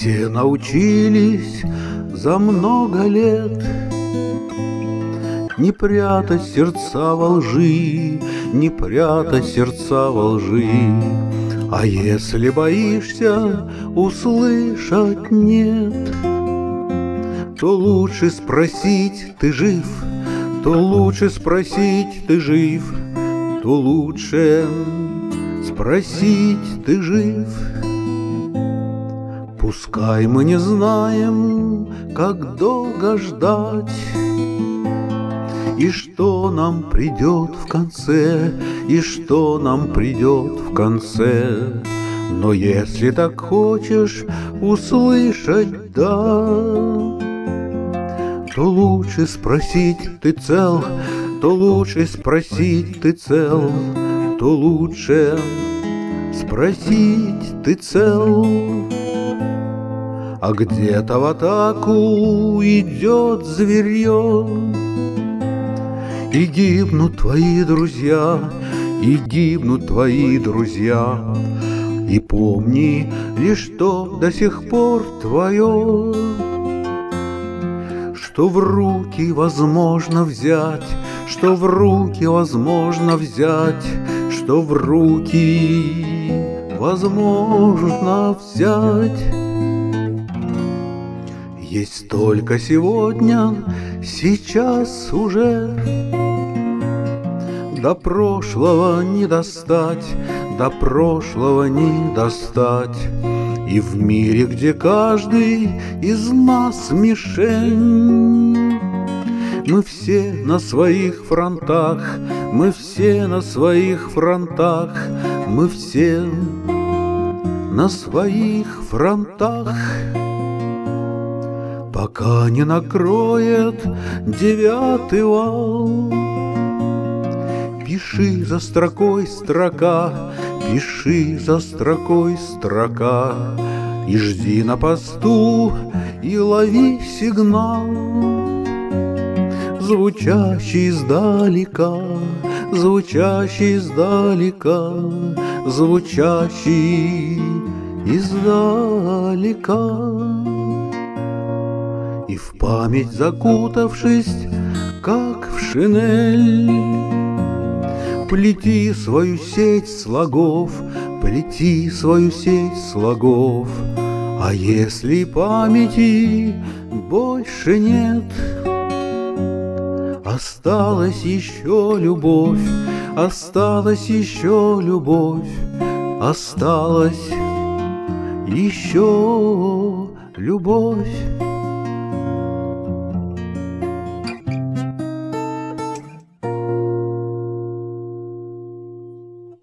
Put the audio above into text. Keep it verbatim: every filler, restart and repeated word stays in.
Все научились за много лет не прятать сердца во лжи, не прятать сердца во лжи. А если боишься услышать «нет», то лучше спросить «ты жив?», то лучше спросить «ты жив?», то лучше спросить «ты жив?». Пускай мы не знаем, как долго ждать, и что нам придет в конце, и что нам придет в конце. Но если так хочешь услышать «да», то лучше спросить «ты цел?», то лучше спросить «ты цел?», то лучше спросить «ты цел?». А где-то в атаку идет зверье, и гибнут твои друзья, и гибнут твои друзья. И помни лишь то до сих пор твое, что в руки возможно взять, что в руки возможно взять, что в руки возможно взять. Есть только сегодня, сейчас уже. До прошлого не достать, до прошлого не достать. И в мире, где каждый из нас мишень, мы все на своих фронтах, мы все на своих фронтах, мы все на своих фронтах. Пока не накроет девятый вал, пиши за строкой строка, пиши за строкой строка, и жди на посту, и лови сигнал, звучащий издалека, звучащий издалека, звучащий издалека. И в память закутавшись, как в шинель, плети свою сеть слогов, плети свою сеть слогов. А если памяти больше нет, осталась еще любовь, осталась еще любовь, осталась еще любовь.